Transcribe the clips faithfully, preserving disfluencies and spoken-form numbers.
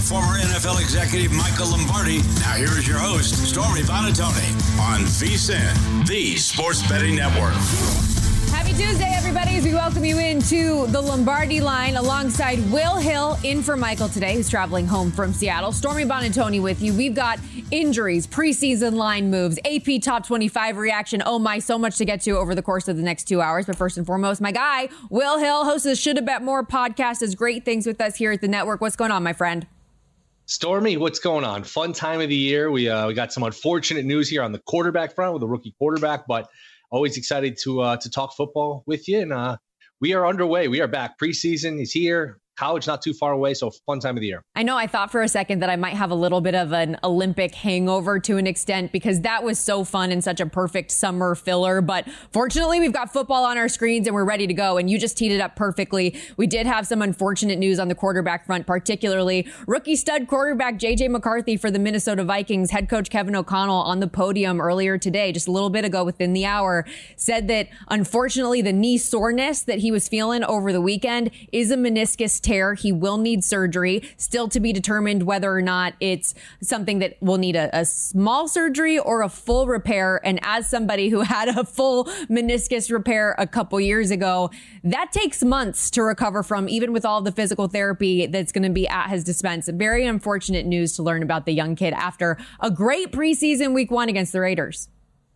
former N F L executive Michael Lombardi. Now here is your host, Stormy Buonantony, on VSiN, the Sports Betting Network. Happy Tuesday, everybody, as we welcome you into the Lombardi line alongside Will Hill in for Michael today, who's traveling home from Seattle. Stormy Buonantony with you. We've got injuries, preseason line moves, A P Top twenty-five reaction. Oh my, so much to get to over the course of the next two hours. But first and foremost, my guy, Will Hill, host of the Shoulda Bet More podcast, does great things with us here at the network. What's going on, my friend? Stormy, what's going on? Fun time of the year. We uh, we got some unfortunate news here on the quarterback front with a rookie quarterback, but always excited to uh, to talk football with you. And uh, we are underway. We are back. Preseason is here. College not too far away, so fun time of the year. I know I thought for a second that I might have a little bit of an Olympic hangover to an extent because that was so fun and such a perfect summer filler. But fortunately, we've got football on our screens and we're ready to go. And you just teed it up perfectly. We did have some unfortunate news on the quarterback front, particularly rookie stud quarterback J J McCarthy for the Minnesota Vikings. Head coach Kevin O'Connell on the podium earlier today, just a little bit ago within the hour, said that unfortunately the knee soreness that he was feeling over the weekend is a meniscus tear. He will need surgery, still to be determined whether or not it's something that will need a, a small surgery or a full repair. And as somebody who had a full meniscus repair a couple years ago, that takes months to recover from, even with all the physical therapy that's going to be at his dispense. Very unfortunate news to learn about the young kid after a great preseason week one against the Raiders.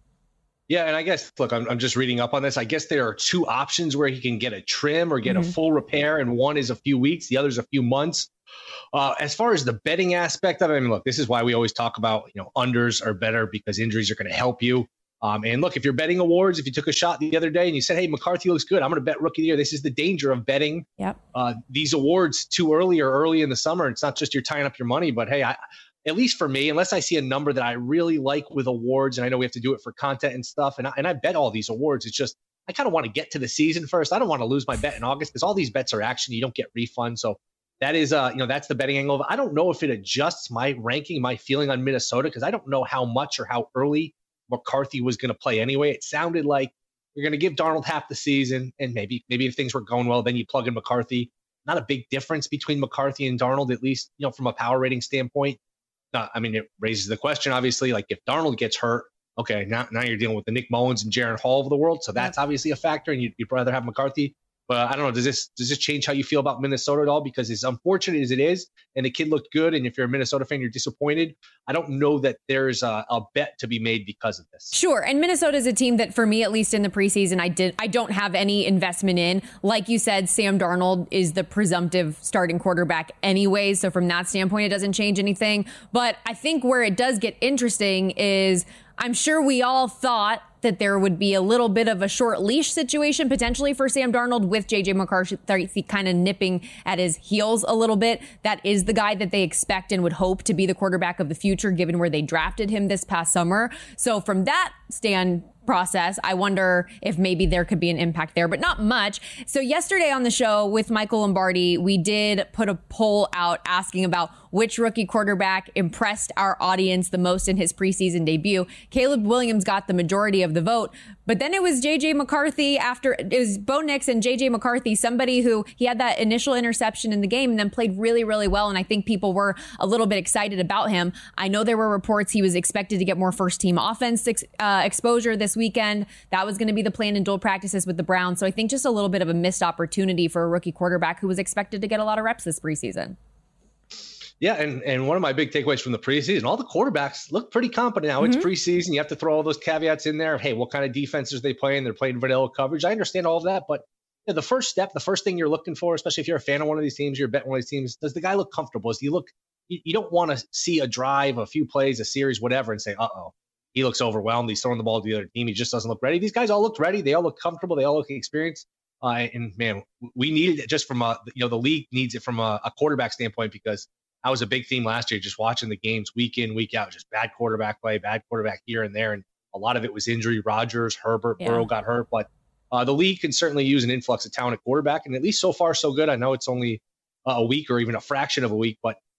Yeah, and I guess, look, I'm, I'm just reading up on this. I guess there are two options where he can get a trim or get mm-hmm. a full repair, and one is a few weeks, the other's a few months. Uh, as far as the betting aspect of it, I mean, look, this is why we always talk about, you know, unders are better because injuries are going to help you. Um, and look, if you're betting awards, if you took a shot the other day and you said, hey, McCarthy looks good, I'm going to bet rookie of the year. This is the danger of betting yep. uh, these awards too early or early in the summer. It's not just you're tying up your money, but hey, I at least for me, unless I see a number that I really like with awards, and I know we have to do it for content and stuff, and I, and I bet all these awards, it's just, I kind of want to get to the season first. I don't want to lose my bet in August because all these bets are action. You don't get refunds. So that is, uh, you know, that's the betting angle. I don't know if it adjusts my ranking, my feeling on Minnesota, because I don't know how much or how early McCarthy was going to play anyway. It sounded like you're going to give Darnold half the season, and maybe, maybe if things were going well, then you plug in McCarthy. Not a big difference between McCarthy and Darnold, at least, you know, from a power rating standpoint. Uh, I mean, it raises the question, obviously, like if Darnold gets hurt, okay, now now you're dealing with the Nick Mullins and Jaron Hall of the world. So that's obviously a factor, and you'd, you'd rather have McCarthy. But I don't know, does this does this change how you feel about Minnesota at all? Because as unfortunate as it is, and the kid looked good, and if you're a Minnesota fan, you're disappointed, I don't know that there's a, a bet to be made because of this. Sure, and Minnesota is a team that, for me, at least in the preseason, I did I don't have any investment in. Like you said, Sam Darnold is the presumptive starting quarterback anyway, so from that standpoint, it doesn't change anything. But I think where it does get interesting is I'm sure we all thought that there would be a little bit of a short leash situation potentially for Sam Darnold with J J McCarthy kind of nipping at his heels a little bit. That is the guy that they expect and would hope to be the quarterback of the future, given where they drafted him this past summer. So from that stand process, I wonder if maybe there could be an impact there, but not much. So yesterday on the show with Michael Lombardi, we did put a poll out asking about which rookie quarterback impressed our audience the most in his preseason debut. Caleb Williams got the majority of the vote, but then it was J J McCarthy after, it was Bo Nix and J J McCarthy, somebody who he had that initial interception in the game and then played really, really well. And I think people were a little bit excited about him. I know there were reports he was expected to get more first team offense uh, exposure this weekend. That was going to be the plan in dual practices with the Browns. So I think just a little bit of a missed opportunity for a rookie quarterback who was expected to get a lot of reps this preseason. Yeah, and, and one of my big takeaways from the preseason, all the quarterbacks look pretty competent now. Mm-hmm. It's preseason. You have to throw all those caveats in there. Hey, what kind of defenses they playing? They're playing vanilla coverage. I understand all of that, but you know, the first step, the first thing you're looking for, especially if you're a fan of one of these teams, you're betting one of these teams, does the guy look comfortable? Does he look, you, you don't want to see a drive, a few plays, a series, whatever, and say, uh-oh, he looks overwhelmed. He's throwing the ball to the other team. He just doesn't look ready. These guys all looked ready. They all look comfortable. They all look experienced. Uh, and man, we needed it just from a, you know, the league needs it from a, a quarterback standpoint, because that was a big theme last year, just watching the games week in, week out, just bad quarterback play, bad quarterback here and there. And a lot of it was injury. Rodgers, Herbert, yeah. Burrow got hurt. But uh, the league can certainly use an influx of talent at quarterback. And at least so far, so good. I know it's only uh, a week or even a fraction of a week, but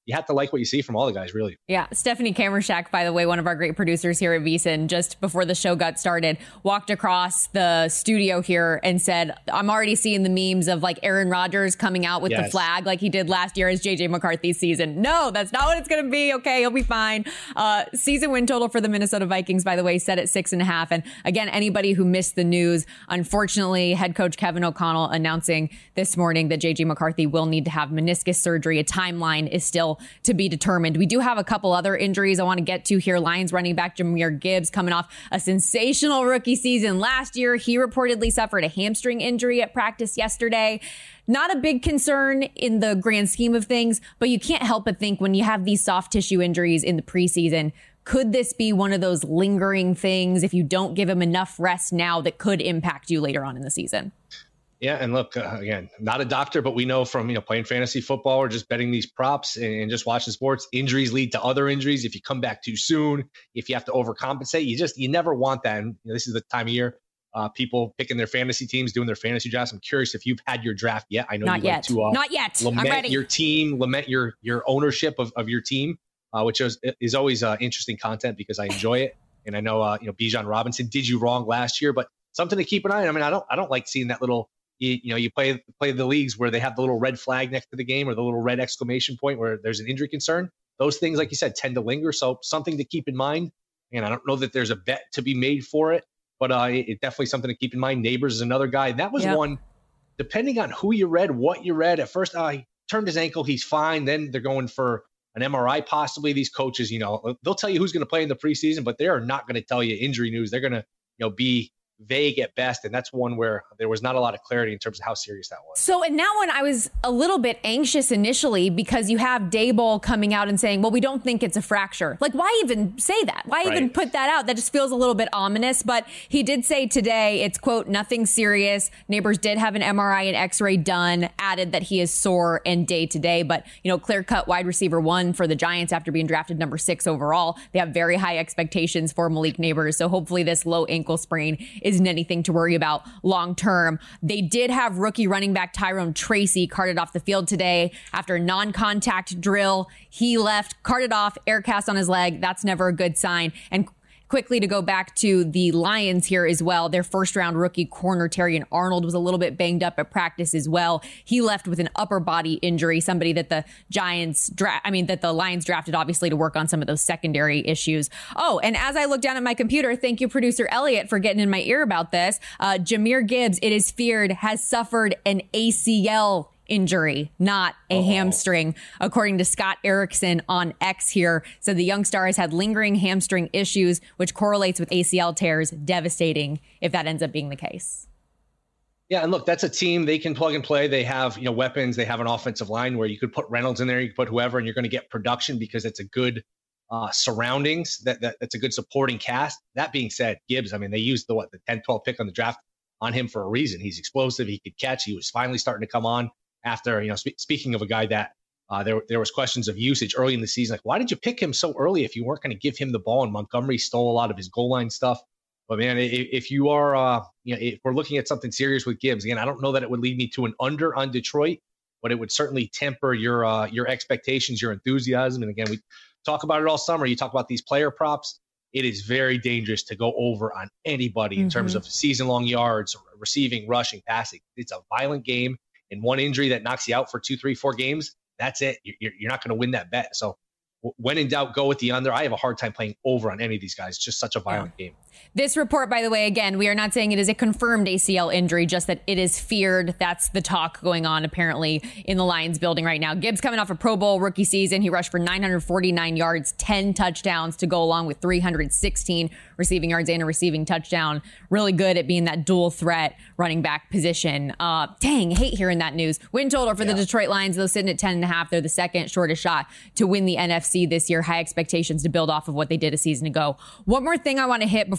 you have to like what you see from all the guys, really. Yeah. Stephanie Kamershak, by the way, one of our great producers here at VSiN, just before the show got started, walked across the studio here and said, I'm already seeing the memes of like Aaron Rodgers coming out with yes. the flag like he did last year as J J McCarthy's season. No, that's not what it's going to be. Okay, he'll be fine. Uh, season win total for the Minnesota Vikings, by the way, set at six and a half. And again, anybody who missed the news, unfortunately, head coach Kevin O'Connell announcing this morning that J J McCarthy will need to have meniscus surgery. A timeline is still to be determined. We do have a couple other injuries I want to get to here. Lions running back Jahmyr Gibbs coming off a sensational rookie season last year. He reportedly suffered a hamstring injury at practice yesterday. Not a big concern in the grand scheme of things, but you can't help but think when you have these soft tissue injuries in the preseason, could this be one of those lingering things if you don't give him enough rest now that could impact you later on in the season? Yeah, and look, uh, again, not a doctor, but we know from, you know, playing fantasy football or just betting these props and, and just watching sports, injuries lead to other injuries. If you come back too soon, if you have to overcompensate, you just, you never want that. And you know, this is the time of year, uh, people picking their fantasy teams, doing their fantasy drafts. I'm curious if you've had your draft yet. I know not you yet. like to uh, not yet. lament I'm ready. your team, lament your your ownership of, of your team, uh, which is, is always uh, interesting content because I enjoy it. And I know, uh, you know, Bijan Robinson did you wrong last year, but something to keep an eye on. I mean, I don't, I don't like seeing that little, You, you know, you play play the leagues where they have the little red flag next to the game or the little red exclamation point where there's an injury concern. Those things, like you said, tend to linger. So something to keep in mind. And I don't know that there's a bet to be made for it, but uh, it, it definitely something to keep in mind. Neighbors is another guy. That was yep. one, depending on who you read, what you read. At first, uh, he turned his ankle. He's fine. Then they're going for an M R I possibly. These coaches, you know, they'll tell you who's going to play in the preseason, but they are not going to tell you injury news. They're going to, you know, be vague at best. And that's one where there was not a lot of clarity in terms of how serious that was. So in that one, I was a little bit anxious initially because you have Daboll coming out and saying, well, we don't think it's a fracture. Like, why even say that? Why right. even put that out? That just feels a little bit ominous. But he did say today, it's, quote, nothing serious. Neighbors did have an M R I and x-ray done, added that he is sore and day to day. But, you know, clear-cut wide receiver one for the Giants after being drafted number six overall. They have very high expectations for Malik Neighbors. So hopefully this low ankle sprain isn't anything to worry about long term. They did have rookie running back Tyrone Tracy carted off the field today after a non-contact drill. He left, carted off, air cast on his leg. That's never a good sign. And quickly to go back to the Lions here as well. Their first round rookie corner Terrion Arnold was a little bit banged up at practice as well. He left with an upper body injury, somebody that the Giants dra- I mean, that the Lions drafted obviously to work on some of those secondary issues. Oh, and as I look down at my computer, thank you, producer Elliot, for getting in my ear about this. Uh, Jahmyr Gibbs, it is feared, has suffered an A C L injury, not a oh. hamstring, according to Scott Erickson on X here. So the young star has had lingering hamstring issues, which correlates with A C L tears. Devastating if that ends up being the case. Yeah, and look, that's a team, they can plug and play. They have, you know, weapons. They have an offensive line where you could put Reynolds in there, you could put whoever, and you're going to get production because it's a good uh, surroundings. That, that That's a good supporting cast. That being said, Gibbs, I mean, they used the, what, the ten twelve pick on the draft on him for a reason. He's explosive. He could catch. He was finally starting to come on. After, you know, spe- speaking of a guy that uh, there there was questions of usage early in the season, like why did you pick him so early if you weren't going to give him the ball? And Montgomery stole a lot of his goal line stuff. But man, if, if you are, uh, you know, if we're looking at something serious with Gibbs, again, I don't know that it would lead me to an under on Detroit, but it would certainly temper your uh, your expectations, your enthusiasm. And again, we talk about it all summer. You talk about these player props. It is very dangerous to go over on anybody mm-hmm. in terms of season long yards, receiving, rushing, passing. It's a violent game. And one injury that knocks you out for two, three, four games, that's it. You're, you're not going to win that bet. So when in doubt, go with the under. I have a hard time playing over on any of these guys. It's just such a violent yeah. game. This report, by the way, again, we are not saying it is a confirmed A C L injury, just that it is feared. That's the talk going on apparently in the Lions building right now. Gibbs coming off a Pro Bowl rookie season. He rushed for nine hundred forty-nine yards, ten touchdowns to go along with three hundred sixteen receiving yards and a receiving touchdown. Really good at being that dual threat running back position. Uh, dang, hate hearing that news. Win total for yeah. the Detroit Lions, though, sitting at ten and a half. They're the second shortest shot to win the N F C this year. High expectations to build off of what they did a season ago. One more thing I want to hit before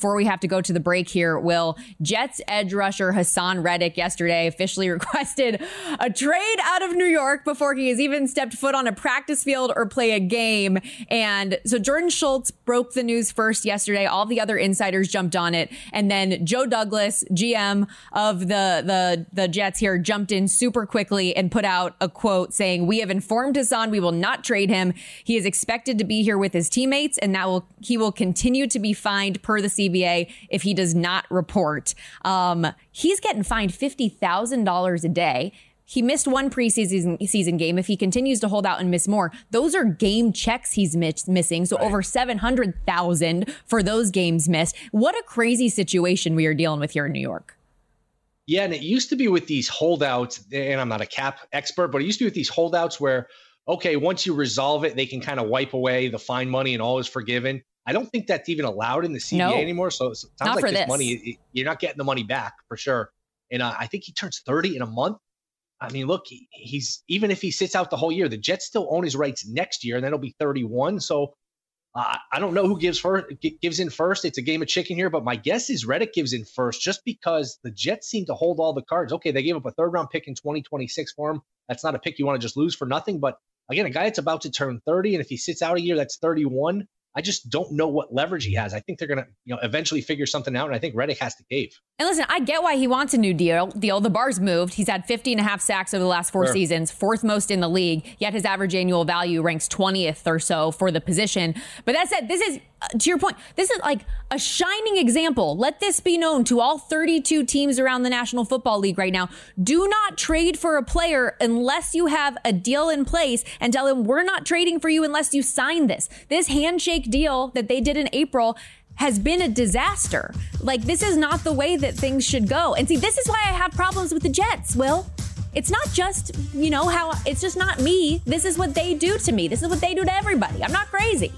before we have to go to the break here, Will, Jets edge rusher Hassan Reddick yesterday officially requested a trade out of New York before he has even stepped foot on a practice field or play a game. And so Jordan Schultz broke the news first yesterday. All the other insiders jumped on it. And then Joe Douglas, G M of the, the, the Jets here, jumped in super quickly and put out a quote saying, "We have informed Hassan we will not trade him. He is expected to be here with his teammates, and that will he will continue to be fined per the C B A if he does not report." Um, he's getting fined fifty thousand dollars a day. He missed one preseason season game. If he continues to hold out and miss more, those are game checks he's miss, missing. So right. over seven hundred thousand for those games missed. What a crazy situation we are dealing with here in New York. Yeah, and it used to be with these holdouts, and I'm not a cap expert, but it used to be with these holdouts where, okay, once you resolve it, they can kind of wipe away the fine money and all is forgiven. I don't think that's even allowed in the C B A no, anymore. So it sounds like this, this money, you're not getting the money back for sure. And uh, I think he turns thirty in a month. I mean, look, he, he's even if he sits out the whole year, the Jets still own his rights next year, and then he'll be thirty-one. So uh, I don't know who gives first, gives in first. It's a game of chicken here, but my guess is Reddick gives in first just because the Jets seem to hold all the cards. Okay, they gave up a third round pick in twenty twenty-six for him. That's not a pick you want to just lose for nothing. But again, a guy that's about to turn thirty, and if he sits out a year, that's thirty-one. I just don't know what leverage he has. I think they're going to, you know, eventually figure something out, and I think Reddick has to cave. And listen, I get why he wants a new deal. Deal. The bar's moved. He's had fifty and a half sacks over the last four sure. seasons, fourth most in the league, yet his average annual value ranks twentieth or so for the position. But that said, this is, uh, to your point, this is like a shining example. Let this be known to all thirty-two teams around the National Football League right now. Do not trade for a player unless you have a deal in place, and tell him we're not trading for you unless you sign this. This handshake deal that they did in April has been a disaster. Like, this is not the way that things should go. And see, this is why I have problems with the Jets, Will. It's not just, you know, how it's just not me. This is what they do to me. This is what they do to everybody. I'm not crazy.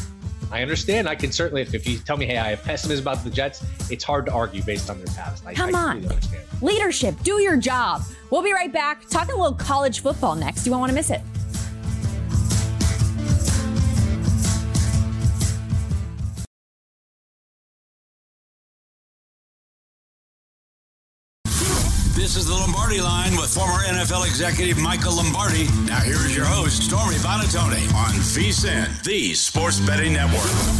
I understand. I can certainly, if, if you tell me, hey, I have pessimism about the Jets, it's hard to argue based on their past. I, Come I on. Understand. Leadership, do your job. We'll be right back. Talking a little college football next. You won't want to miss it. This is the Lombardi Line with former N F L executive Michael Lombardi. Now here is your host, Stormy Buonantony, on VSiN, the Sports Betting Network.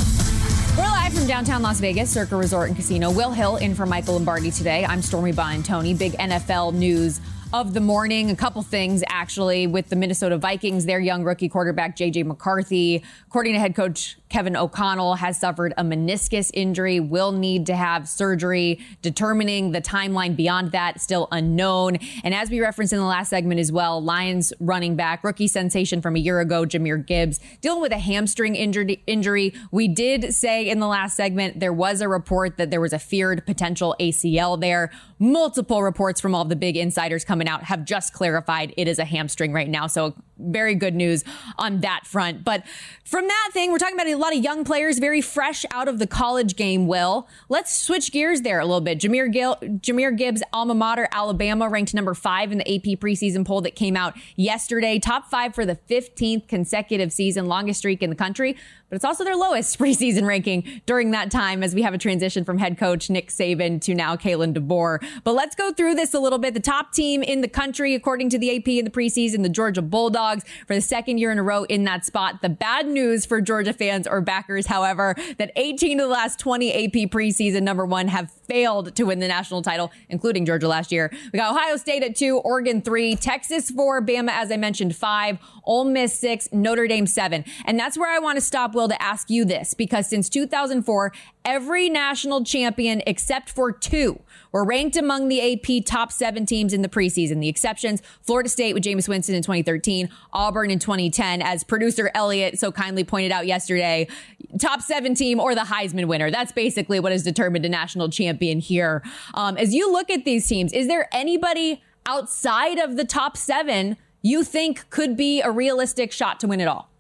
We're live from downtown Las Vegas, Circa Resort and Casino. Will Hill in for Michael Lombardi today. I'm Stormy Buonantony. Big N F L news of the morning. A couple things, actually, with the Minnesota Vikings. Their young rookie quarterback, J J McCarthy, according to head coach Kevin O'Connell, has suffered a meniscus injury, will need to have surgery. Determining the timeline beyond that, still unknown. And as we referenced in the last segment as well, Lions running back, rookie sensation from a year ago, Jahmyr Gibbs, dealing with a hamstring injury. injury. We did say in the last segment there was a report that there was a feared potential A C L there. Multiple reports from all the big insiders coming out have just clarified it is a hamstring right now. So very good news on that front. But from that thing, we're talking about a lot of young players, very fresh out of the college game, Will. Let's switch gears there a little bit. Jahmyr, Gil- Jahmyr Gibbs' alma mater, Alabama, ranked number five in the A P preseason poll that came out yesterday. Top five for the fifteenth consecutive season, longest streak in the country. But it's also their lowest preseason ranking during that time as we have a transition from head coach Nick Saban to now Kalen DeBoer. But let's go through this a little bit. The top team in the country, according to the A P in the preseason, the Georgia Bulldogs, for the second year in a row in that spot. The bad news for Georgia fans or backers, however, that eighteen of the last twenty A P preseason number one have failed to win the national title, including Georgia last year. We got Ohio State at two, Oregon three, Texas four, Bama, as I mentioned, five, Ole Miss six, Notre Dame seven. And that's where I want to stop, Will, to ask you this, because since two thousand four, every national champion except for two were ranked among the A P top seven teams in the preseason. The exceptions, Florida State with Jameis Winston in twenty thirteen, Auburn in twenty ten, as producer Elliot so kindly pointed out yesterday, top seven team or the Heisman winner. That's basically what has determined a national champion here. Um, as you look at these teams, is there anybody outside of the top seven you think could be a realistic shot to win it all?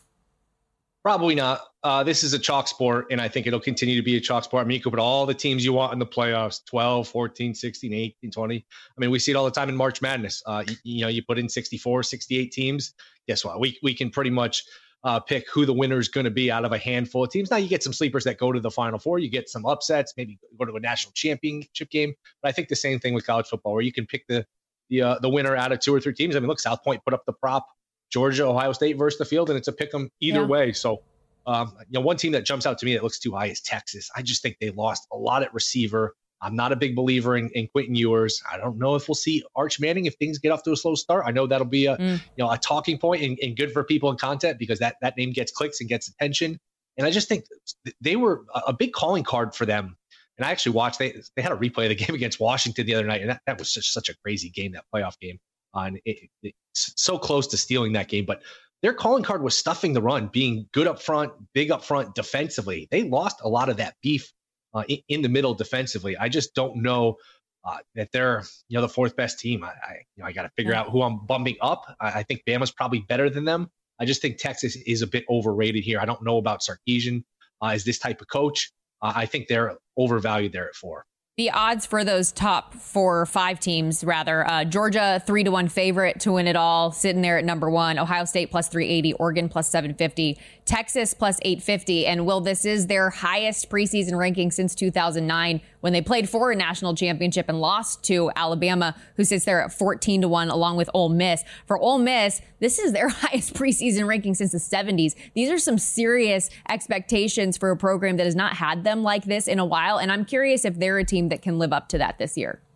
Probably not. Uh, this is a chalk sport, and I think it'll continue to be a chalk sport. I mean, you could put all the teams you want in the playoffs, twelve, fourteen, sixteen, eighteen, twenty. I mean, we see it all the time in March Madness. Uh, you, you know, you put in sixty-four, sixty-eight teams. Guess what? We we can pretty much uh, pick who the winner is going to be out of a handful of teams. Now you get some sleepers that go to the Final Four. You get some upsets, maybe go to a national championship game. But I think the same thing with college football, where you can pick the the uh, the winner out of two or three teams. I mean, look, South Point put up the prop, Georgia, Ohio State versus the field, and it's a pick 'em either yeah. way. So, um, you know, one team that jumps out to me that looks too high is Texas. I just think they lost a lot at receiver. I'm not a big believer in, in Quentin Ewers. I don't know if we'll see Arch Manning if things get off to a slow start. I know that'll be a mm. you know a talking point and, and good for people in content because that that name gets clicks and gets attention. And I just think they were a big calling card for them. And I actually watched they they had a replay of the game against Washington the other night, and that, that was just such a crazy game, that playoff game. Uh, and it, it, it's so close to stealing that game, but their calling card was stuffing the run, being good up front, big up front defensively. They lost a lot of that beef Uh, in, in the middle defensively. I just don't know uh, that they're, you know, the fourth best team. I, I you know, I got to figure out who I'm bumping up. I, I think Bama's probably better than them. I just think Texas is a bit overrated here. I don't know about Sarkisian uh, as this type of coach. Uh, I think they're overvalued there at four. The odds for those top four or five teams, rather, uh, Georgia, three to one favorite to win it all, sitting there at number one. Ohio State plus three eighty, Oregon plus seven fifty, Texas plus eight fifty. And Will, this is their highest preseason ranking since two thousand nine when they played for a national championship and lost to Alabama, who sits there at fourteen to one along with Ole Miss. For Ole Miss, this is their highest preseason ranking since the seventies. These are some serious expectations for a program that has not had them like this in a while. And I'm curious if they're a team that can live up to that this year.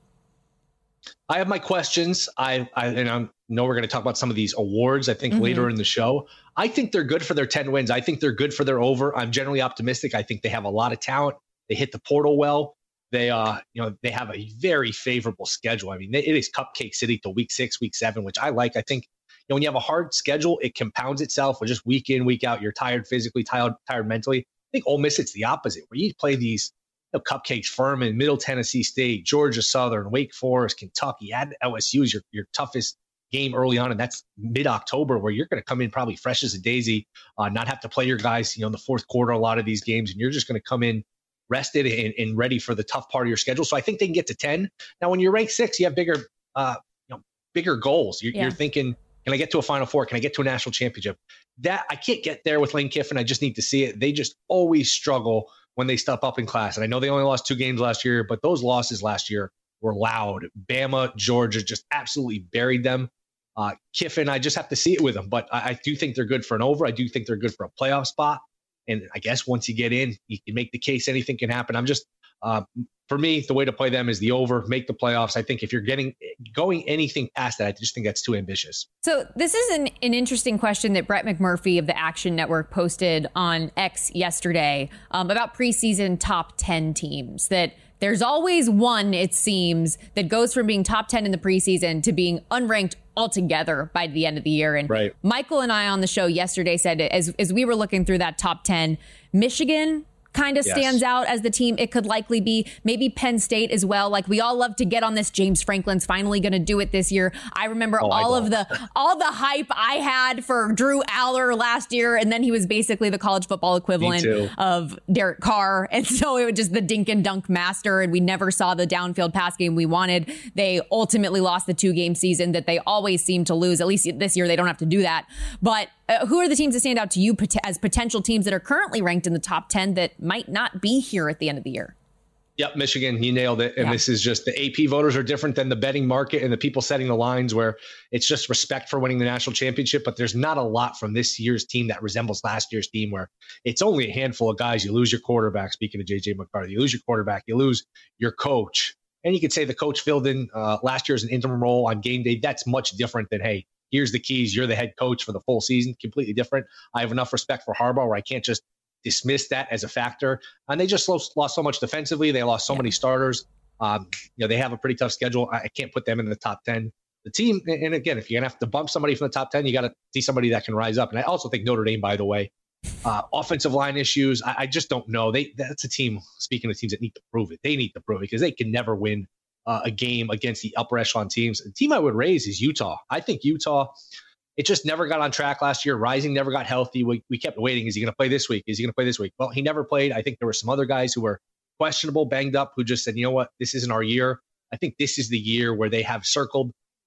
I have my questions. I, I and I know we're going to talk about some of these awards, I think, mm-hmm. later in the show. I think they're good for their ten wins. I think they're good for their over. I'm generally optimistic. I think they have a lot of talent. They hit the portal well. They, uh, you know, they have a very favorable schedule. I mean, it is cupcake city to week six, week seven, which I like. I think, you know, when you have a hard schedule, it compounds itself. Or just week in, week out, you're tired physically, tired, tired mentally. I think Ole Miss, it's the opposite, where you play these you know, cupcakes, Furman, Middle Tennessee State, Georgia Southern, Wake Forest, Kentucky, at L S U is your, your toughest game early on, and that's mid-October, where you're going to come in probably fresh as a daisy, uh, not have to play your guys, you know, in the fourth quarter, a lot of these games, and you're just going to come in rested and, and ready for the tough part of your schedule. So I think they can get to ten. Now, when you're ranked six, you have bigger, uh, you know, bigger goals. You're, yeah. you're thinking, can I get to a Final Four? Can I get to a national championship? That I can't get there with Lane Kiffin. I just need to see it. They just always struggle when they step up in class. And I know they only lost two games last year, but those losses last year were loud. Bama, Georgia just absolutely buried them. Uh, Kiffin, I just have to see it with them. But I, I do think they're good for an over. I do think they're good for a playoff spot. And I guess once you get in, you can make the case anything can happen. I'm just, uh, for me, the way to play them is the over, make the playoffs. I think if you're getting going anything past that, I just think that's too ambitious. So this is an, an interesting question that Brett McMurphy of the Action Network posted on X yesterday um, about preseason top ten teams. That there's always one, it seems, that goes from being top ten in the preseason to being unranked altogether by the end of the year. And right. Michael and I on the show yesterday said, as, as we were looking through that top ten, Michigan kind of yes. stands out as the team it could likely be. Maybe Penn State as well. Like, we all love to get on this. James Franklin's finally going to do it this year. I remember oh, all I of the all the hype I had for Drew Aller last year, and then he was basically the college football equivalent of Derek Carr. And so it was just the dink and dunk master, and we never saw the downfield pass game we wanted. They ultimately lost the two-game season that they always seem to lose. At least this year they don't have to do that. But Uh, who are the teams that stand out to you pot- as potential teams that are currently ranked in the top ten that might not be here at the end of the year? Yep, Michigan, you nailed it. And yeah. this is just the A P voters are different than the betting market and the people setting the lines, where it's just respect for winning the national championship. But there's not a lot from this year's team that resembles last year's team, where it's only a handful of guys. You lose your quarterback, speaking of J J McCarthy, you lose your quarterback, you lose your coach. And you could say the coach filled in uh, last year as an interim role on game day. That's much different than, hey, here's the keys. You're the head coach for the full season. Completely different. I have enough respect for Harbaugh where I can't just dismiss that as a factor. And they just lost, lost so much defensively. They lost so yeah. many starters. Um, you know, they have a pretty tough schedule. I, I can't put them in the top ten. The team, and again, if you're going to have to bump somebody from the top ten, you got to see somebody that can rise up. And I also think Notre Dame, by the way, uh, offensive line issues, I, I just don't know. They That's a team, speaking of teams that need to prove it, they need to prove it because they can never win Uh, a game against the upper echelon teams. The team I would raise is Utah. I think Utah, it just never got on track last year. Rising never got healthy. We, we kept waiting. Is he going to play this week? Is he going to play this week? Well, he never played. I think there were some other guys who were questionable, banged up, who just said, you know what, this isn't our year. I think this is the year where they have circled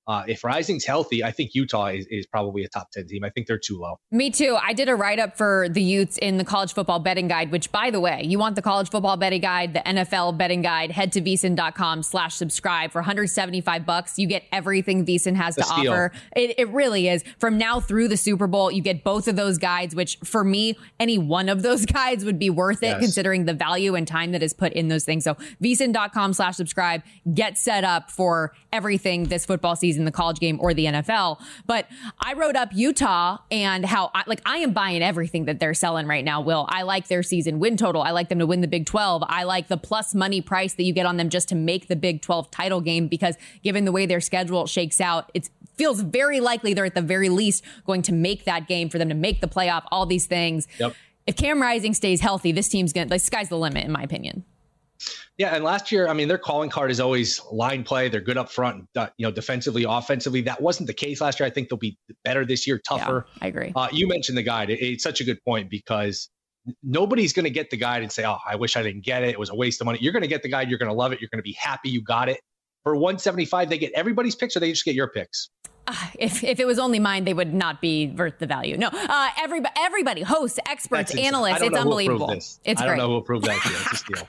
Uh, if Rising's healthy, I think Utah is, is probably a top ten team. I think they're too low. Me too. I did a write-up for the Utes in the college football betting guide, which, by the way, you want the college football betting guide, the N F L betting guide, head to VSiN.com slash subscribe for one hundred seventy-five bucks. You get everything VSiN has to offer. It, it really is. From now through the Super Bowl, you get both of those guides, which for me, any one of those guides would be worth it, yes, considering the value and time that is put in those things. So VSiN.com slash subscribe, get set up for everything this football season, the college game or the N F L. But I wrote up Utah and how I, like I am buying everything that they're selling right now, Will. I like their season win total. I like them to win the Big twelve. I like the plus money price that you get on them just to make the Big twelve title game, because given the way their schedule shakes out, it feels very likely they're at the very least going to make that game for them to make the playoff, all these things. Yep. If Cam Rising stays healthy, this team's going to, the sky's the limit, in my opinion. Yeah, and last year, I mean, their calling card is always line play. They're good up front, uh, you know, defensively, offensively. That wasn't the case last year. I think they'll be better this year, tougher. Yeah, I agree. Uh, you mentioned the guide. It, it's such a good point, because nobody's going to get the guide and say, oh, I wish I didn't get it. It was a waste of money. You're going to get the guide. You're going to love it. You're going to be happy you got it. For one seventy-five, they get everybody's picks, or they just get your picks? Uh, if if it was only mine, they would not be worth the value. No, uh, everybody, everybody, hosts, experts, analysts. It's unbelievable. It's I great. don't know who approved that. It's a steal.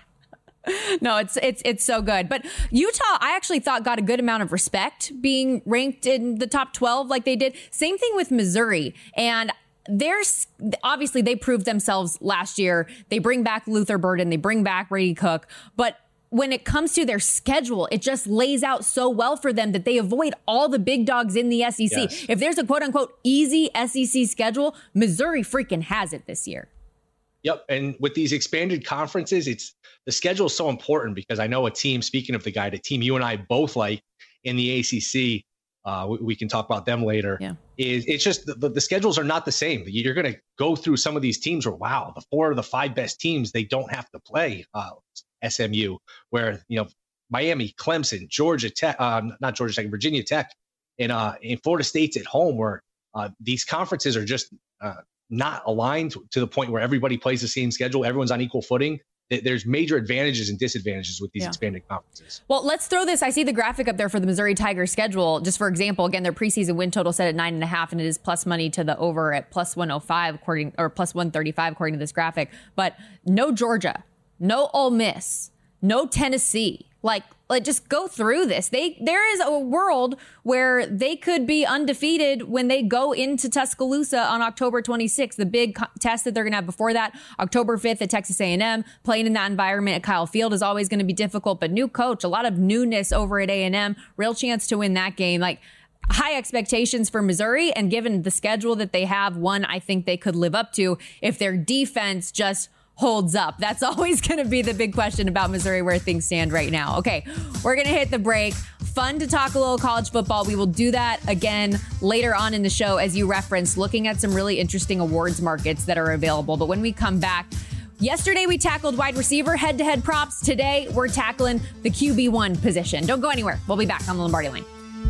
No, it's it's it's so good. But Utah, I actually thought got a good amount of respect being ranked in the top twelve like they did. Same thing with Missouri. And there's obviously they proved themselves last year. They bring back Luther Burden. They bring back Brady Cook. But when it comes to their schedule, it just lays out so well for them that they avoid all the big dogs in the S E C. Yes. If there's a quote unquote easy S E C schedule, Missouri freaking has it this year. Yep. And with these expanded conferences, it's the schedule is so important, because I know a team, speaking of the guide, a team you and I both like in the A C C, uh, we, we can talk about them later. Yeah. Is it's just the, the schedules are not the same. You're going to go through some of these teams where, wow, the four of the five best teams, they don't have to play uh, S M U, where, you know, Miami, Clemson, Georgia Tech, uh, not Georgia Tech, Virginia Tech, and uh, in Florida State's at home, where uh, these conferences are just uh, not aligned to the point where everybody plays the same schedule. Everyone's on equal footing. There's major advantages and disadvantages with these yeah. expanded conferences. Well, let's throw this. I see the graphic up there for the Missouri Tigers schedule. Just for example, again, their preseason win total set at nine and a half, and it is plus money to the over at plus one oh five, according or plus one thirty-five, according to this graphic. But no Georgia, no Ole Miss, no Tennessee. Like, like just go through this. They there is a world where they could be undefeated when they go into Tuscaloosa on October twenty-sixth. The big co- test that they're going to have before that, October fifth at Texas A and M. Playing in that environment at Kyle Field is always going to be difficult. But new coach, a lot of newness over at A and M. Real chance to win that game. Like, high expectations for Missouri, and given the schedule that they have, one I think they could live up to if their defense just holds up. That's always going to be the big question about Missouri, where things stand right now. Okay, we're going to hit the break. Fun to talk a little college football. We will do that again later on in the show, as you referenced, looking at some really interesting awards markets that are available. But when we come back, yesterday we tackled wide receiver head-to-head props. Today we're tackling the Q B one position. Don't go anywhere. We'll be back on the Lombardi Line.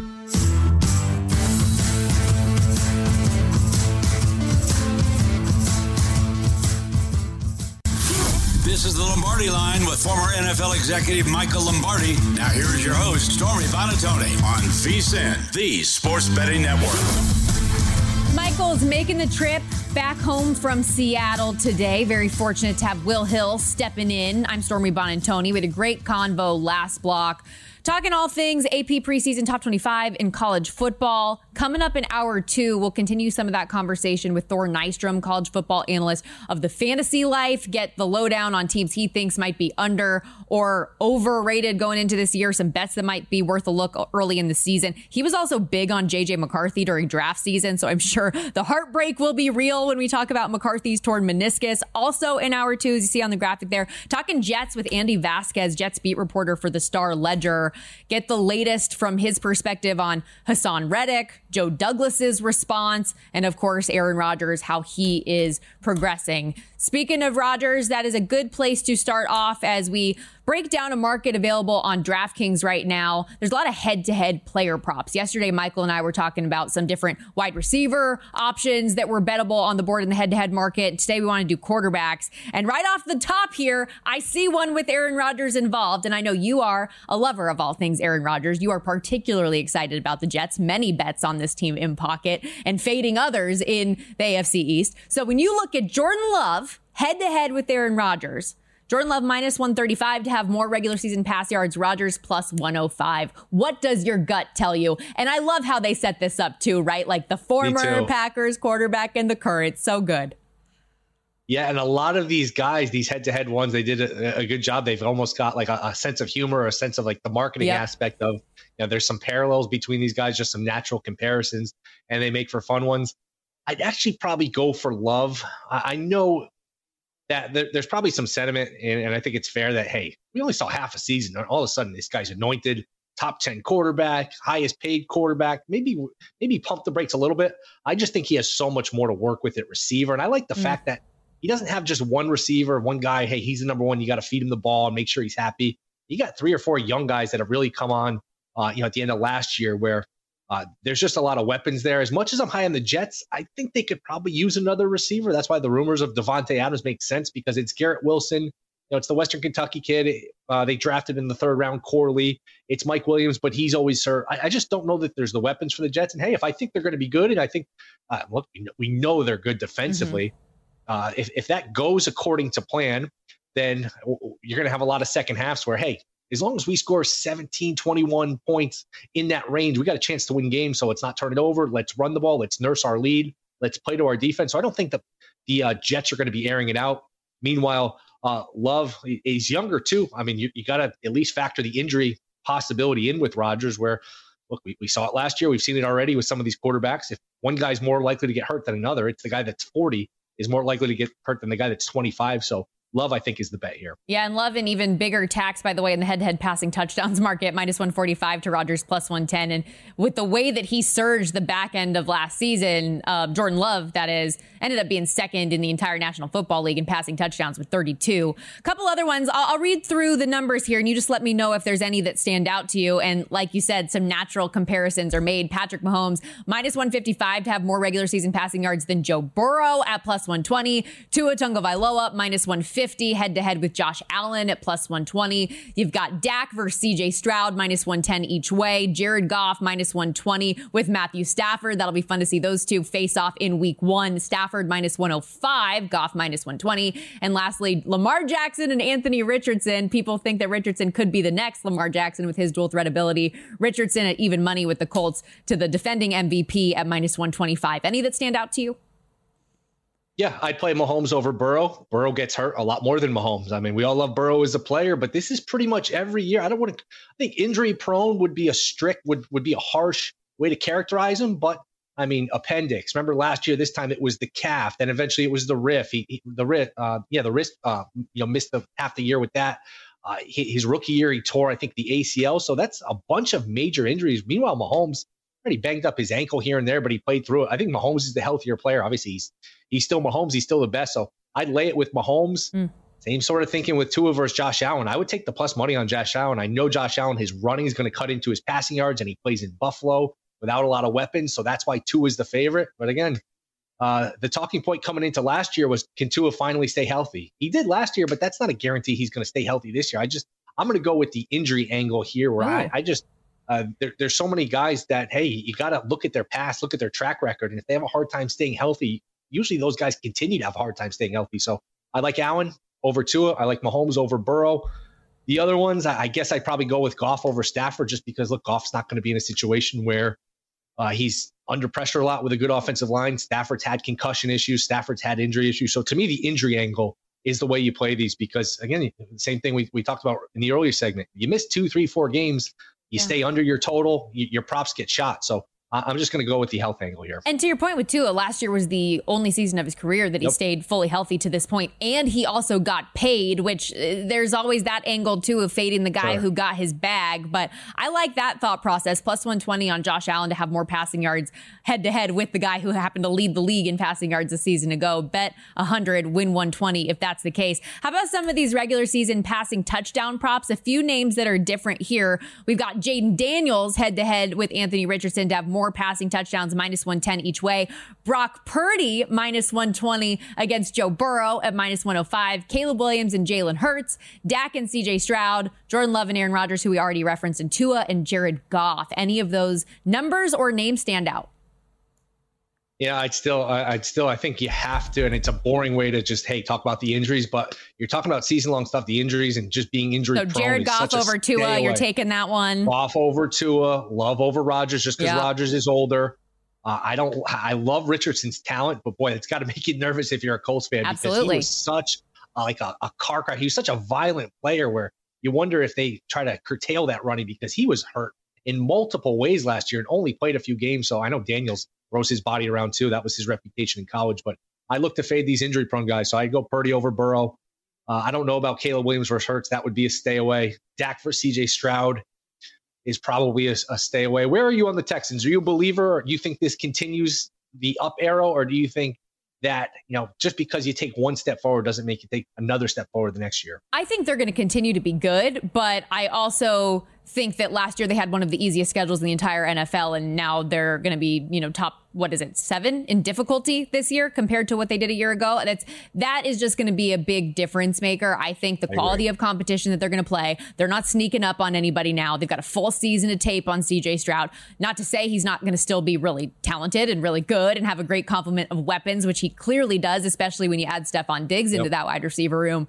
This is the Lombardi Line with former N F L executive Michael Lombardi. Now here is your host, Stormy Buonantony, on VSiN, the Sports Betting Network. Michael's making the trip back home from Seattle today. Very fortunate to have Will Hill stepping in. I'm Stormy Buonantony with a great convo last block. Talking all things A P preseason top twenty-five in college football. Coming up in hour two, we'll continue some of that conversation with Thor Nystrom, college football analyst of the Fantasy Life. Get the lowdown on teams he thinks might be under or overrated going into this year. Some bets that might be worth a look early in the season. He was also big on J J McCarthy during draft season, so I'm sure the heartbreak will be real when we talk about McCarthy's torn meniscus. Also in hour two, as you see on the graphic there, talking Jets with Andy Vasquez, Jets beat reporter for the Star Ledger. Get the latest from his perspective on Hassan Reddick, Joe Douglas's response, and of course, Aaron Rodgers, how he is progressing. Speaking of Rodgers, that is a good place to start off as we break down a market available on DraftKings right now. There's a lot of head-to-head player props. Yesterday, Michael and I were talking about some different wide receiver options that were bettable on the board in the head-to-head market. Today, we want to do quarterbacks. And right off the top here, I see one with Aaron Rodgers involved. And I know you are a lover of all things Aaron Rodgers. You are particularly excited about the Jets. Many bets on this team in pocket and fading others in the A F C East. So when you look at Jordan Love head-to-head with Aaron Rodgers, Jordan Love minus one thirty-five to have more regular season pass yards, Rodgers plus one oh five. What does your gut tell you? And I love how they set this up too, right? Like the former Packers quarterback and the current. So good. Yeah, and a lot of these guys, these head-to-head ones, they did a, a good job. They've almost got like a, a sense of humor, a sense of like the marketing yep. aspect of, you know, there's some parallels between these guys, just some natural comparisons, and they make for fun ones. I'd actually probably go for Love. I, I know that there, there's probably some sentiment, and, and I think it's fair that, hey, we only saw half a season, and all of a sudden this guy's anointed top ten quarterback, highest paid quarterback. Maybe maybe pump the brakes a little bit. I just think he has so much more to work with at receiver, and I like the mm. fact that he doesn't have just one receiver, one guy. Hey, he's the number one. You got to feed him the ball and make sure he's happy. You got three or four young guys that have really come on, uh, you know, at the end of last year, where uh, there's just a lot of weapons there. As much as I'm high on the Jets, I think they could probably use another receiver. That's why the rumors of Devontae Adams make sense, because it's Garrett Wilson. You know, it's the Western Kentucky kid. Uh, they drafted in the third round, Corley. It's Mike Williams, but he's always hurt. I, I just don't know that there's the weapons for the Jets. And hey, if I think they're going to be good, and I think, uh, look, we know, we know they're good defensively. Mm-hmm. Uh, if, if that goes according to plan, then you're going to have a lot of second halves where, hey, as long as we score seventeen, twenty-one points in that range, we got a chance to win games. So let's not turn it over. Let's run the ball. Let's nurse our lead. Let's play to our defense. So I don't think that the uh, Jets are going to be airing it out. Meanwhile, uh, Love, he's younger too. I mean, you, you got to at least factor the injury possibility in with Rodgers, where, look, we, we saw it last year. We've seen it already with some of these quarterbacks. If one guy's more likely to get hurt than another, it's the guy that's forty is more likely to get hurt than the guy that's twenty-five. So Love, I think, is the bet here. Yeah, and Love an even bigger tax, by the way, in the head-to-head passing touchdowns market, minus one forty-five to Rodgers plus one ten. And with the way that he surged the back end of last season, uh, Jordan Love, that is, ended up being second in the entire National Football League in passing touchdowns with thirty-two. A couple other ones. I'll, I'll read through the numbers here, and you just let me know if there's any that stand out to you. And like you said, some natural comparisons are made. Patrick Mahomes, minus one fifty-five to have more regular season passing yards than Joe Burrow at plus one twenty. Tua Tagovailoa, minus one fifty. Head-to-head with Josh Allen at plus one twenty. You've got Dak versus C J Stroud, minus one ten each way. Jared Goff, minus one twenty with Matthew Stafford. That'll be fun to see those two face off in week one. Stafford, minus one oh five. Goff, minus one twenty. And lastly, Lamar Jackson and Anthony Richardson. People think that Richardson could be the next Lamar Jackson with his dual threat ability. Richardson at even money with the Colts to the defending M V P at minus one twenty-five. Any that stand out to you? Yeah, I'd play Mahomes over Burrow. Burrow gets hurt a lot more than Mahomes. I mean, we all love Burrow as a player, but this is pretty much every year. I don't want to, I think injury prone would be a strict, would, would be a harsh way to characterize him. But I mean, appendix. Remember last year, this time it was the calf. Then eventually it was the wrist. He, he, the wrist, uh, yeah, the wrist, uh, you know, missed the half the year with that. Uh, his rookie year, he tore, I think, the A C L. So that's a bunch of major injuries. Meanwhile, Mahomes already banged up his ankle here and there, but he played through it. I think Mahomes is the healthier player. Obviously, he's he's still Mahomes. He's still the best. So I'd lay it with Mahomes. Mm. Same sort of thinking with Tua versus Josh Allen. I would take the plus money on Josh Allen. I know Josh Allen, his running is going to cut into his passing yards, and he plays in Buffalo without a lot of weapons. So that's why Tua is the favorite. But again, uh, the talking point coming into last year was, can Tua finally stay healthy? He did last year, but that's not a guarantee he's going to stay healthy this year. I just, I'm going to go with the injury angle here where I, I just, Uh, there, there's so many guys that, hey, you got to look at their past, look at their track record. And if they have a hard time staying healthy, usually those guys continue to have a hard time staying healthy. So I like Allen over Tua. I like Mahomes over Burrow. The other ones, I, I guess I'd probably go with Goff over Stafford, just because, look, Goff's not going to be in a situation where uh, he's under pressure a lot with a good offensive line. Stafford's had concussion issues. Stafford's had injury issues. So to me, the injury angle is the way you play these, because, again, the same thing we, we talked about in the earlier segment. You miss two, three, four games. You yeah. stay under your total, you, your props get shot. So I'm just going to go with the health angle here. And to your point with Tua, last year was the only season of his career that he yep. stayed fully healthy to this point, and he also got paid, which uh, there's always that angle too of fading the guy sure. who got his bag. But I like that thought process. Plus one twenty on Josh Allen to have more passing yards head to head with the guy who happened to lead the league in passing yards a season ago. Bet one hundred, win one twenty if that's the case. How about some of these regular season passing touchdown props? A few names that are different here. We've got Jaden Daniels head to head with Anthony Richardson to have more passing touchdowns, minus one ten each way. Brock Purdy, minus one twenty against Joe Burrow at minus one oh five. Caleb Williams and Jalen Hurts. Dak and C J Stroud. Jordan Love and Aaron Rodgers, who we already referenced, and Tua and Jared Goff. Any of those numbers or names stand out? Yeah, I'd still, I'd still, I think you have to, and it's a boring way to just, hey, talk about the injuries, but you're talking about season-long stuff, the injuries and just being injury prone. So Jared Goff over Tua, you're taking that one. Goff over Tua, Love over Rodgers, just because yep. Rodgers is older. Uh, I don't, I love Richardson's talent, but boy, it's got to make you nervous if you're a Colts fan. Absolutely. Because he was such uh, like a, a car crash. He was such a violent player where you wonder if they try to curtail that running, because he was hurt in multiple ways last year and only played a few games. So I know Daniels throws his body around too. That was his reputation in college. But I look to fade these injury-prone guys. So I'd go Purdy over Burrow. Uh, I don't know about Caleb Williams versus Hurts. That would be a stay away. Dak for C J Stroud is probably a, a stay away. Where are you on the Texans? Are you a believer? Or do you think this continues the up arrow? Or do you think that, you know, just because you take one step forward doesn't make you take another step forward the next year? I think they're going to continue to be good, but I also think that last year they had one of the easiest schedules in the entire N F L, and now they're going to be, you know, top, what is it, seven in difficulty this year compared to what they did a year ago. And it's, that is just going to be a big difference maker. I think the I quality agree. of competition that they're going to play, they're not sneaking up on anybody now. They've got a full season of tape on C J Stroud. Not to say he's not going to still be really talented and really good and have a great complement of weapons, which he clearly does, especially when you add Stephon Diggs into yep. that wide receiver room.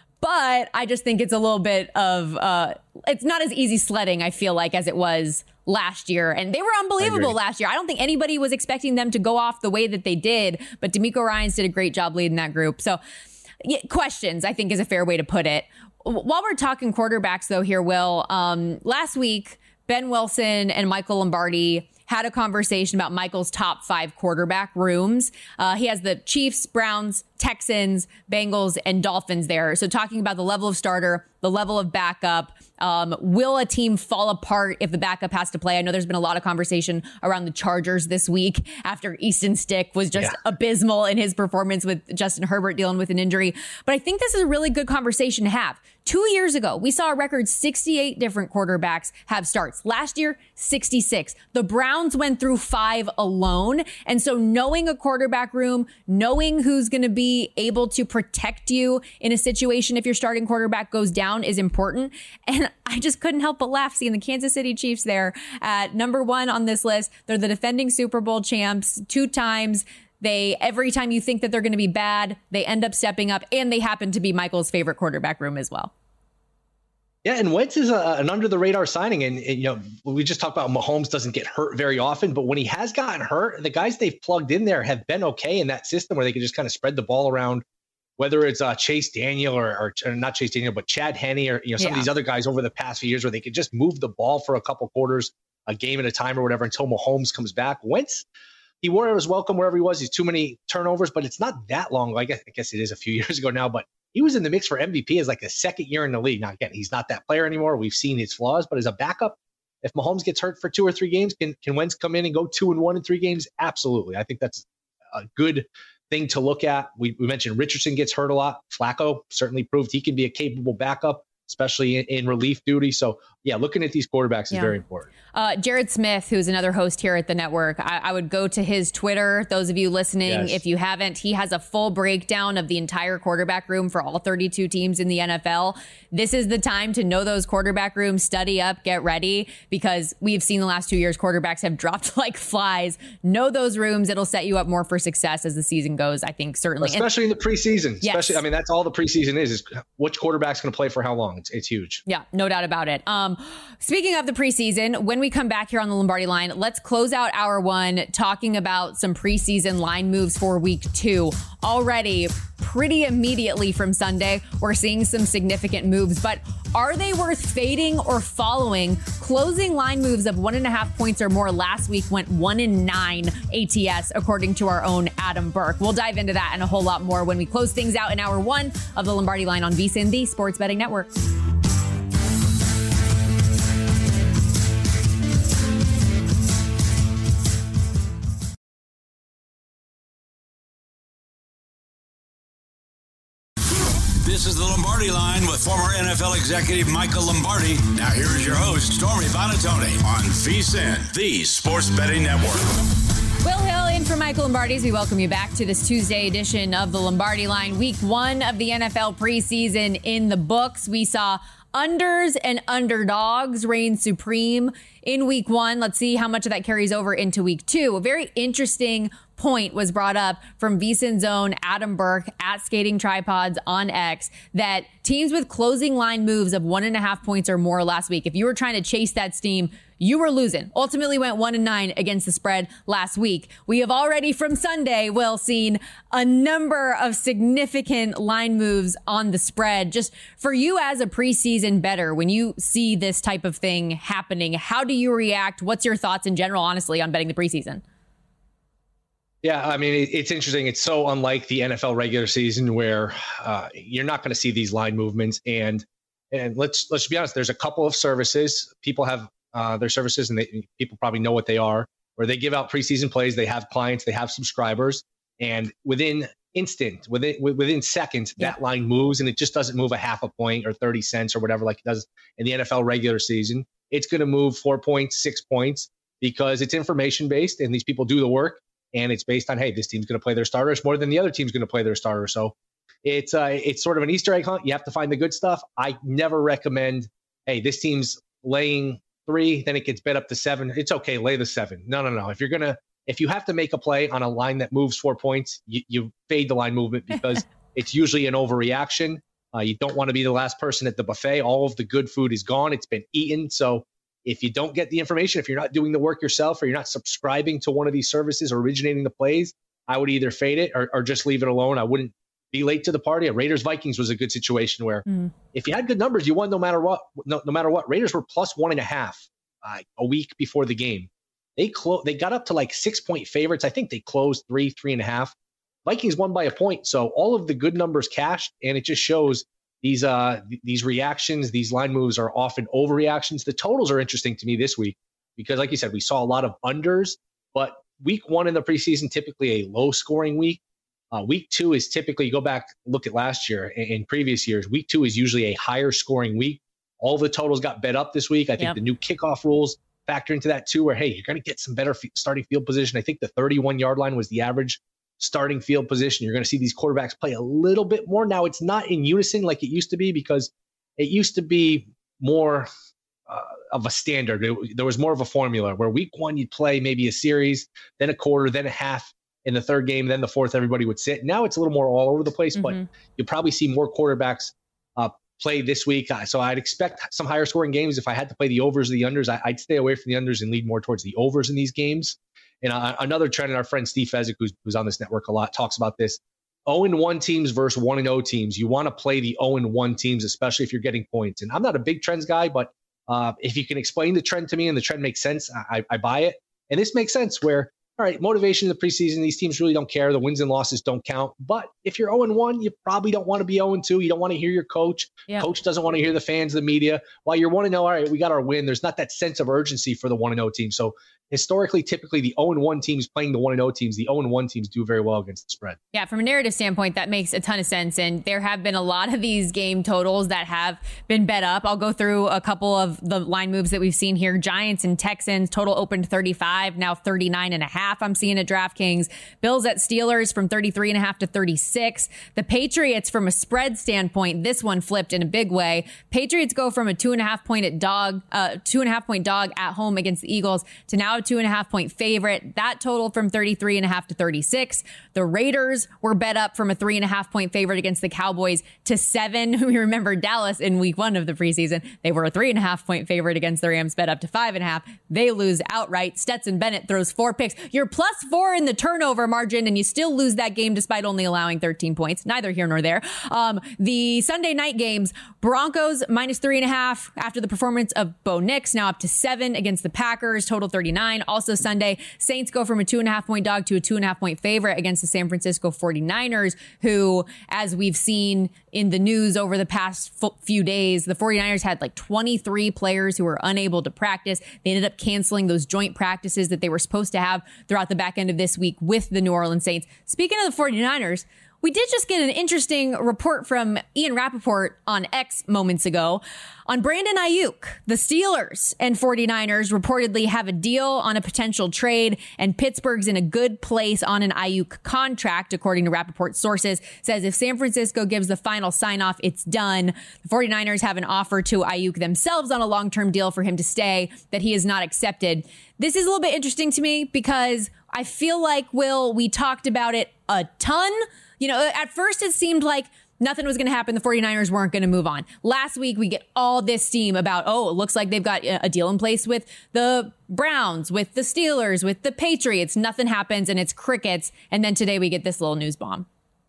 But I just think it's a little bit of, uh, it's not as easy sledding, I feel like, as it was last year. And they were unbelievable last year. I don't think anybody was expecting them to go off the way that they did. But DeMeco Ryans did a great job leading that group. So yeah, questions, I think, is a fair way to put it. While we're talking quarterbacks, though, here, Will, um, last week, Ben Wilson and Michael Lombardi had a conversation about Michael's top five quarterback rooms. Uh, he has the Chiefs, Browns, Texans, Bengals, and Dolphins there. So talking about the level of starter, the level of backup, um, will a team fall apart if the backup has to play? I know there's been a lot of conversation around the Chargers this week after Easton Stick was just yeah. abysmal in his performance with Justin Herbert dealing with an injury. But I think this is a really good conversation to have. Two years ago, we saw a record sixty-eight different quarterbacks have starts. Last year, sixty-six. The Browns went through five alone. And so knowing a quarterback room, knowing who's going to be able to protect you in a situation if your starting quarterback goes down is important. And I just couldn't help but laugh seeing the Kansas City Chiefs there at number one on this list. They're the defending Super Bowl champs two times. They, every time you think that they're going to be bad, they end up stepping up, and they happen to be Michael's favorite quarterback room as well. Yeah, and Wentz is a, an under-the-radar signing. And, and, you know, we just talked about Mahomes doesn't get hurt very often, but when he has gotten hurt, the guys they've plugged in there have been okay in that system where they can just kind of spread the ball around, whether it's uh, Chase Daniel or, or, or not Chase Daniel, but Chad Henne or, you know, some yeah. of these other guys over the past few years where they could just move the ball for a couple quarters, a game at a time or whatever until Mahomes comes back. Wentz, he wore his welcome wherever he was. He's too many turnovers, but it's not that long. I guess, I guess it is a few years ago now, but he was in the mix for M V P as like the second year in the league. Now, again, he's not that player anymore. We've seen his flaws, but as a backup, if Mahomes gets hurt for two or three games, can, can Wentz come in and go two and one in three games? Absolutely. I think that's a good thing to look at. We, we mentioned Richardson gets hurt a lot. Flacco certainly proved he can be a capable backup, especially in, in relief duty. So, yeah, looking at these quarterbacks yeah. is very important. Uh, Jared Smith, who's another host here at the network, I, I would go to his Twitter. Those of you listening, yes. if you haven't, he has a full breakdown of the entire quarterback room for all thirty-two teams in the N F L. This is the time to know those quarterback rooms, study up, get ready, because we've seen the last two years quarterbacks have dropped like flies. Know those rooms. It'll set you up more for success as the season goes, I think, certainly. Especially and, in the preseason. Yes. Especially, I mean, that's all the preseason is, is which quarterback's going to play for how long. It's, it's huge. Yeah, no doubt about it. Um, speaking of the preseason, when we come back here on the Lombardi line, let's close out hour one talking about some preseason line moves for week two. Already, pretty immediately from Sunday, we're seeing some significant moves, but Are they worth fading or following? Closing line moves of one and a half points or more last week went one in nine A T S, according to our own Adam Burke. We'll dive into that and a whole lot more when we close things out in hour one of the Lombardi Line on VSiN, the Sports Betting Network. This is the Lombardi Line with former N F L executive Michael Lombardi. Now here is your host, Stormy Buonantony, on VSiN, the Sports Betting Network. Will Hill in for Michael Lombardi as we welcome you back to this Tuesday edition of the Lombardi Line. Week one of the N F L preseason in the books. We saw unders and underdogs reign supreme in week one. Let's see how much of that carries over into week two. A very interesting point was brought up from VSiN's own Adam Burke at Skating Tripods on X that teams with closing line moves of one and a half points or more last week, if you were trying to chase that steam, you were losing. Ultimately went one and nine against the spread last week. We have already from Sunday, Will, seen a number of significant line moves on the spread. Just for you as a preseason bettor, when you see this type of thing happening, how do you react? What's your thoughts in general, honestly, on betting the preseason? Yeah, I mean, it's interesting. It's so unlike the N F L regular season where uh, you're not going to see these line movements. And and let's let's be honest, there's a couple of services. People have uh, their services, and they, people probably know what they are, where they give out preseason plays. They have clients, they have subscribers, and within instant, within within seconds, yeah. that line moves, and it just doesn't move a half a point or thirty cents or whatever like it does in the N F L regular season. It's going to move four points, six points because it's information based, and these people do the work. And it's based on, hey, this team's going to play their starters more than the other team's going to play their starter. So it's uh, it's sort of an Easter egg hunt. You have to find the good stuff. I never recommend, hey, this team's laying three, then it gets bet up to seven. It's okay, lay the seven. No, no, no. If you're going to, if you have to make a play on a line that moves four points, you, you fade the line movement because it's usually an overreaction. Uh, you don't want to be the last person at the buffet. All of the good food is gone. It's been eaten. So if you don't get the information, if you're not doing the work yourself or you're not subscribing to one of these services or originating the plays, I would either fade it or, or just leave it alone. I wouldn't be late to the party. Raiders Vikings was a good situation where mm. if you had good numbers, you won no matter what. No, no matter what. Raiders were plus one and a half uh, a week before the game. They clo- They got up to like six point favorites. I think they closed three, three and a half. Vikings won by a point. So all of the good numbers cashed, and it just shows These uh these reactions, these line moves are often overreactions. The totals are interesting to me this week because, like you said, we saw a lot of unders. But week one in the preseason, typically a low scoring week. Uh, week two is typically, go back, look at last year and, and previous years. Week two is usually a higher scoring week. All the totals got bet up this week. I think yep. the new kickoff rules factor into that too, where, hey, you're going to get some better f- starting field position. I think the thirty-one yard line was the average starting field position. You're going to see these quarterbacks play a little bit more. Now, it's not in unison like it used to be because it used to be more uh, of a standard. It, there was more of a formula where week one, you'd play maybe a series, then a quarter, then a half in the third game, then the fourth, everybody would sit. Now it's a little more all over the place, mm-hmm. but you'll probably see more quarterbacks uh, play this week. So I'd expect some higher scoring games. If I had to play the overs or the unders, I, I'd stay away from the unders and lead more towards the overs in these games. And uh, another trend, and our friend Steve Fezzik, who's, who's on this network a lot, talks about this. oh and one teams versus one and oh teams. You want to play the oh and one teams, especially if you're getting points. And I'm not a big trends guy, but uh, if you can explain the trend to me and the trend makes sense, I, I buy it. And this makes sense where, all right, motivation in the preseason, these teams really don't care. The wins and losses don't count. But if you're oh and one, you probably don't want to be oh and two. You don't want to hear your coach. Yeah. Coach doesn't want to hear the fans, the media. While you're one and oh, all right, we got our win. There's not that sense of urgency for the one and oh team. So historically, typically the oh and one teams playing the one and oh teams, the oh and one teams do very well against the spread. Yeah, from a narrative standpoint, that makes a ton of sense. And there have been a lot of these game totals that have been bet up. I'll go through a couple of the line moves that we've seen here. Giants and Texans, total opened thirty-five, now thirty-nine and a half. I'm seeing at DraftKings. Bills at Steelers from thirty-three and a half to thirty-six. The Patriots, from a spread standpoint, this one flipped in a big way. Patriots go from a two and a half point at dog, uh, two and a half point dog at home against the Eagles to now a two and a half point favorite. That total from thirty-three and a half to thirty-six. The Raiders were bet up from a three and a half point favorite against the Cowboys to seven. We remember Dallas in week one of the preseason. They were a three and a half point favorite against the Rams, bet up to five and a half. They lose outright. Stetson Bennett throws four picks. You're plus four in the turnover margin, and you still lose that game despite only allowing thirteen points. Neither here nor there. Um, the Sunday night games, Broncos minus three and a half after the performance of Bo Nix, now up to seven against the Packers, total thirty-nine. Also Sunday, Saints go from a two and a half point dog to a two and a half point favorite against the San Francisco forty-niners, who, as we've seen in the news over the past few days, the forty-niners had like twenty-three players who were unable to practice. They ended up canceling those joint practices that they were supposed to have throughout the back end of this week with the New Orleans Saints. Speaking of the forty-niners, we did just get an interesting report from Ian Rappaport on X moments ago on Brandon Ayuk. The Steelers and forty-niners reportedly have a deal on a potential trade, and Pittsburgh's in a good place on an Ayuk contract, according to Rappaport sources. Says if San Francisco gives the final sign-off, it's done. The forty-niners have an offer to Ayuk themselves on a long-term deal for him to stay that he has not accepted. This is a little bit interesting to me because I feel like, Will, we talked about it a ton. You know, at first it seemed like nothing was going to happen. The forty-niners weren't going to move on. Last week, we get all this steam about, oh, it looks like they've got a deal in place with the Browns, with the Steelers, with the Patriots. Nothing happens and it's crickets. And then today we get this little news bomb.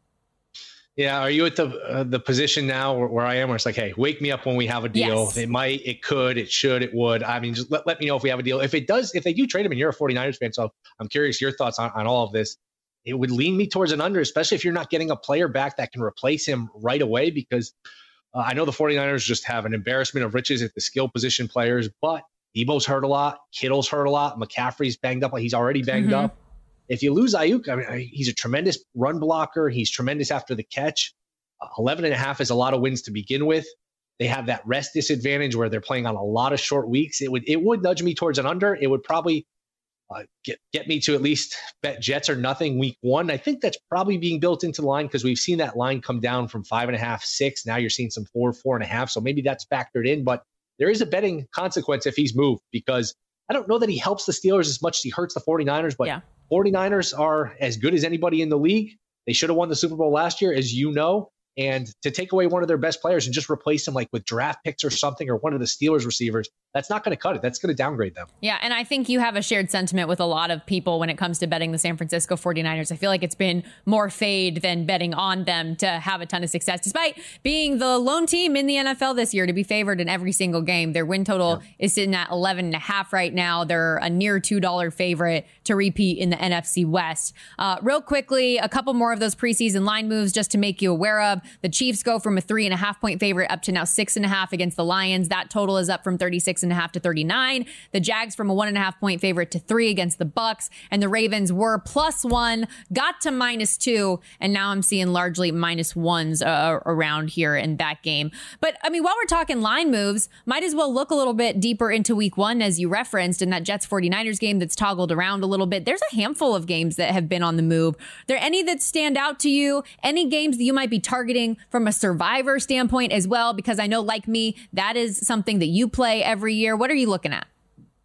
Yeah. Are you at the uh, the position now where, where I am, where it's like, hey, wake me up when we have a deal? Yes. It might, it could, it should, it would. I mean, just let, let me know if we have a deal. If it does, if they do trade him and you're a forty-niners fan, so I'm curious your thoughts on, on all of this. It would lean me towards an under, especially if you're not getting a player back that can replace him right away, because uh, I know the forty-niners just have an embarrassment of riches at the skill position players, but Debo's hurt a lot. Kittle's hurt a lot. McCaffrey's banged up. Like he's already banged mm-hmm. up. If you lose Ayuk, I mean, he's a tremendous run blocker. He's tremendous after the catch. Uh, eleven and a half is a lot of wins to begin with. They have that rest disadvantage where they're playing on a lot of short weeks. It would, it would nudge me towards an under. It would probably Uh, get get me to at least bet Jets or nothing week one. I think that's probably being built into the line because we've seen that line come down from five and a half, six. Now you're seeing some four, four and a half. So maybe that's factored in. But there is a betting consequence if he's moved, because I don't know that he helps the Steelers as much as he hurts the forty-niners. But yeah. forty-niners are as good as anybody in the league. They should have won the Super Bowl last year, as you know. And to take away one of their best players and just replace them like with draft picks or something, or one of the Steelers receivers, that's not going to cut it. That's going to downgrade them. Yeah, and I think you have a shared sentiment with a lot of people when it comes to betting the San Francisco forty-niners. I feel like it's been more fade than betting on them to have a ton of success, despite being the lone team in the N F L this year to be favored in every single game. Their win total yeah. is sitting at eleven and a half right now. They're a near two dollars favorite to repeat in the N F C West. Uh, real quickly, a couple more of those preseason line moves just to make you aware of. The Chiefs go from a three and a half point favorite up to now six and a half against the Lions. That total is up from thirty-six and a half to thirty-nine. The Jags from a one and a half point favorite to three against the Bucks, and the Ravens were plus one, got to minus two, and now I'm seeing largely minus ones uh, around here in that game. But I mean, while we're talking line moves, might as well look a little bit deeper into week one, as you referenced in that Jets forty-niners game that's toggled around a little bit. There's a handful of games that have been on the move. Are there any that stand out to you? Any games that you might be targeting from a survivor standpoint as well? Because I know, like me, that is something that you play every year. What are you looking at?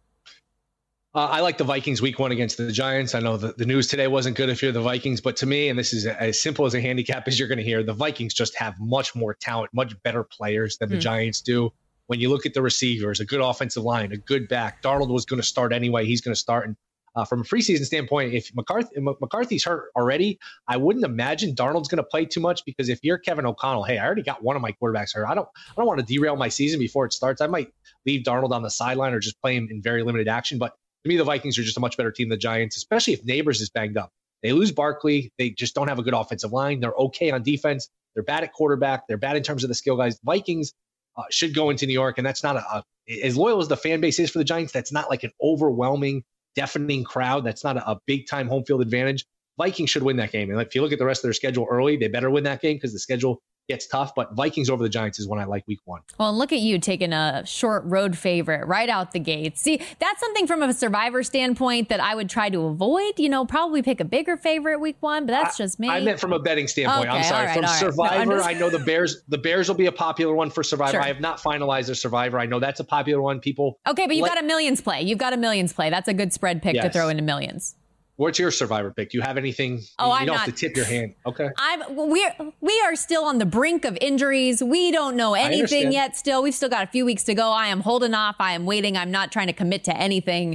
Uh, I like the Vikings week one against the Giants. I know the, the news today wasn't good if you're the Vikings, but to me, and this is as simple as a handicap as you're going to hear, the Vikings just have much more talent, much better players than the mm. Giants do. When you look at the receivers, a good offensive line, a good back, Darnold was going to start anyway. He's going to start. And uh, from a preseason standpoint, if McCarthy, McCarthy's hurt already, I wouldn't imagine Darnold's going to play too much, because if you're Kevin O'Connell, hey, I already got one of my quarterbacks hurt. I don't, I don't want to derail my season before it starts. I might leave Darnold on the sideline or just play him in very limited action. But to me, the Vikings are just a much better team than the Giants, especially if Neighbors is banged up. They lose Barkley. They just don't have a good offensive line. They're okay on defense. They're bad at quarterback. They're bad in terms of the skill guys. Vikings uh, should go into New York, and that's not a, a as loyal as the fan base is for the Giants. That's not like an overwhelming, deafening crowd. That's not a, a big time home field advantage. Vikings should win that game. And if you look at the rest of their schedule early, they better win that game because the schedule gets tough. But Vikings over the Giants is one I like week one. Well, and look at you taking a short road favorite right out the gate. See, that's something from a survivor standpoint that I would try to avoid. You know, probably pick a bigger favorite week one, but that's I, just me. I meant from a betting standpoint. Okay, I'm sorry. right, from right. Survivor, No, just... I know the Bears. The Bears will be a popular one for Survivor. Sure. I have not finalized a Survivor. I know that's a popular one. People. Okay, but you've like, got a millions play. You've got a millions play. That's a good spread pick yes. to throw into millions. What's your Survivor pick? Do you have anything? Oh, you I'm don't not. have to tip your hand. Okay. I'm. We're we are still on the brink of injuries. We don't know anything yet. Still, we've still got a few weeks to go. I am holding off. I am waiting. I'm not trying to commit to anything.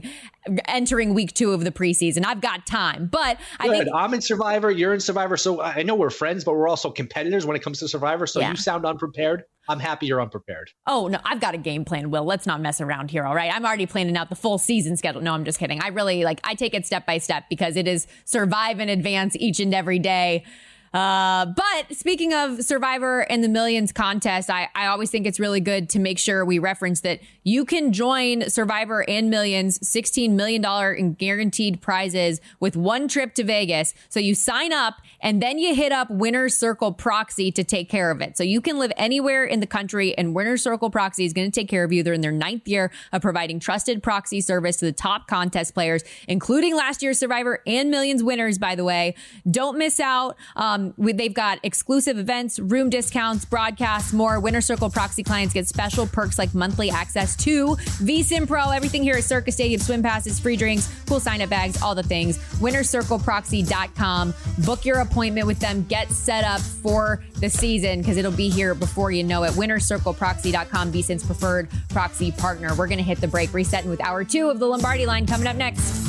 entering week two of the preseason. I've got time, but I Good. think I'm in Survivor. You're in Survivor. So I know we're friends, but we're also competitors when it comes to Survivor. So yeah. you sound unprepared. I'm happy you're unprepared. Oh, no, I've got a game plan, Will. Let's not mess around here, all right? I'm already planning out the full season schedule. No, I'm just kidding. I really, like, I take it step by step because it is survive and advance each and every day. Uh, but speaking of Survivor and the Millions contest, I, I always think it's really good to make sure we reference that you can join Survivor and Millions, sixteen million dollars in guaranteed prizes with one trip to Vegas. So you sign up and then you hit up Winner's Circle Proxy to take care of it. So you can live anywhere in the country and Winner's Circle Proxy is going to take care of you. They're in their ninth year of providing trusted proxy service to the top contest players, including last year's Survivor and Millions winners, by the way. Don't miss out. Um, They've got exclusive events, room discounts, broadcasts, more. Winner's Circle Proxy clients get special perks like monthly access to V S I N Pro. Everything here at Circa Stadium, swim passes, free drinks, cool sign-up bags, all the things. winner's circle proxy dot com. Book your appointment with them. Get set up for the season because it'll be here before you know it. winner's circle proxy dot com, V S I N's preferred proxy partner. We're going to hit the break, resetting with hour two of the Lombardi Line coming up next.